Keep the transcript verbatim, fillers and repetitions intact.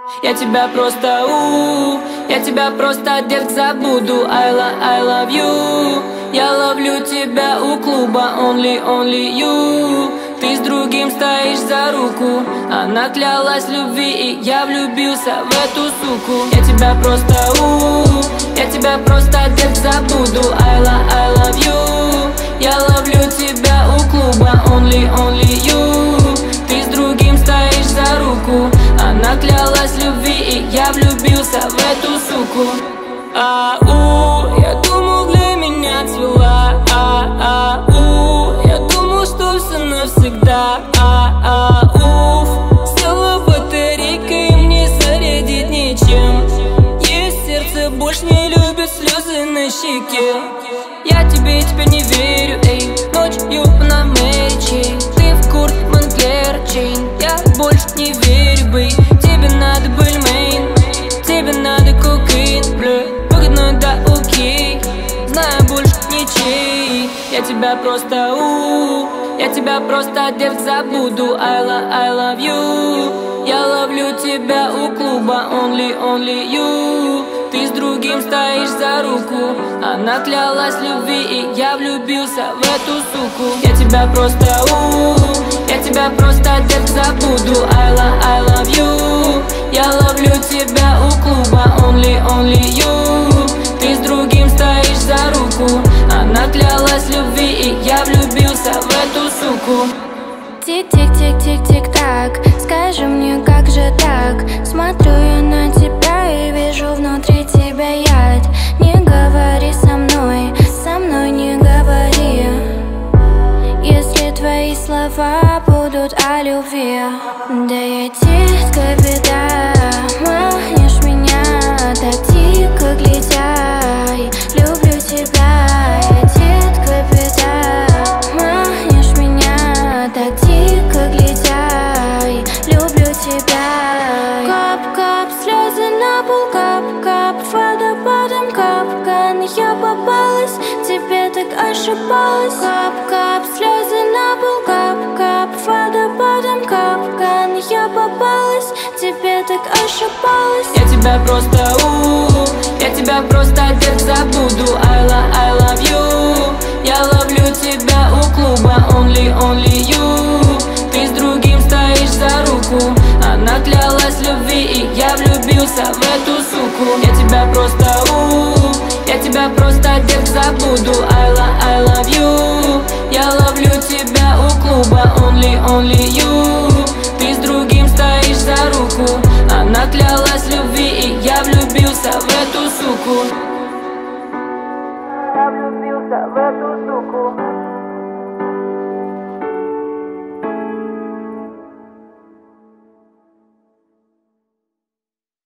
Я тебя просто у, я тебя просто, детка, забуду. I, lo I love you. Я ловлю тебя у клуба, only, only you. Ты с другим стоишь за руку. Она клялась в любви, и я влюбился в эту суку. Я тебя просто у, я тебя просто, детка, забуду. I, lo I love you. Я ловлю тебя у клуба, only, only you. Ты с другим стоишь за руку. Она клялась в любви, и я влюбился в эту суку. Ау, я думал, для меня цвела. Ау, я думал, что все навсегда. Ау, села батарейка, и мне зарядить нечем. Есть сердце, больше не любит слезы на щеке. Я тебе теперь не верю, эй. Ночью на Мэри Чейн. Ты в Курт Монклер Чейн. Я больше не верю, бэй. Тебе надо бульмейн, тебе надо кокаин, блю. Выгодно, да окей. Знаю, больше ничей. Я тебя просто у, я тебя просто, детка, забуду. I, lo I love you. Я ловлю тебя у клуба, only, only you. Ты с другим стоишь за руку. Она клялась в любви, и я влюбился в эту суку. Я тебя просто у, я тебя просто, детка, забуду. I, lo I love you. Я ловлю тебя у клуба, only, only you. Ты с другим стоишь за руку. Она клялась в любви, и я влюбился в эту суку. Тик-тик-тик-тик-тик-так, скажи мне, как же так? Смотрю я на тебя и вижу внутри тебя яд. Не говори со мной, со мной не говори. Если твои слова будут о любви. Да я детка беда, манишь меня так дико глядя. Люблю тебя, я детка беда, манишь меня так дико глядя. Люблю тебя. Кап-кап, слезы на пол, кап-кап, водопадом капкан. Я попалась, тебе так ошибалась. Кап-кап, слезы на пол, кап-кап, водопадом капкан. Я попалась, тебе так ошибалась. Я тебя просто у, я тебя просто, детка, забуду. I, lo I love you. Я ловлю тебя у клуба, only, only you. Ты с другим стоишь за руку. Она клялась в любви, и я влюбился в эту суку. Я тебя просто у, я тебя просто, детка, забуду. I, lo I love you. Я ловлю тебя у клуба, only, only you. Ты с другим стоишь за руку. Она клялась в любви, и я влюбился в эту суку. Я влюбился в эту суку.